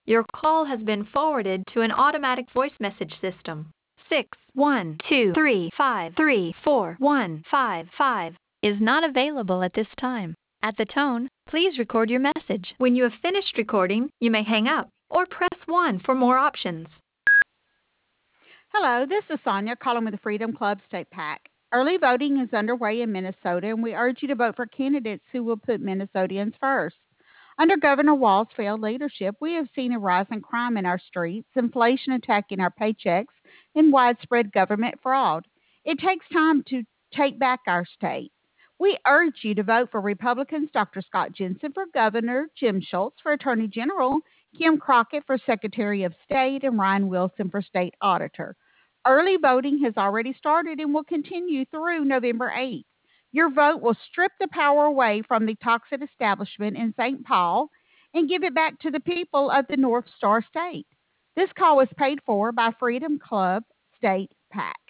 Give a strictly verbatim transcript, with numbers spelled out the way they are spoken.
Your call has been forwarded to an automatic voice message system. Six one two three five three four one five five is not available at this time. At the tone, please record your message. When you have finished recording, you may hang up or press one for more options. Hello, this is Sonia calling with the Freedom Club State PAC. Early voting is underway in Minnesota, and we urge you to vote for candidates who will put Minnesotans first. Under Governor Walz's failed leadership, we have seen a rise in crime in our streets, inflation attacking our paychecks, and widespread government fraud. It takes time to take back our state. We urge you to vote for Republicans Doctor Scott Jensen for governor, Jim Schultz for attorney general, Kim Crockett for secretary of state, and Ryan Wilson for state auditor. Early voting has already started and will continue through November eighth. Your vote will strip the power away from the toxic establishment in Saint Paul and give it back to the people of the North Star State. This call was paid for by Freedom Club State PAC.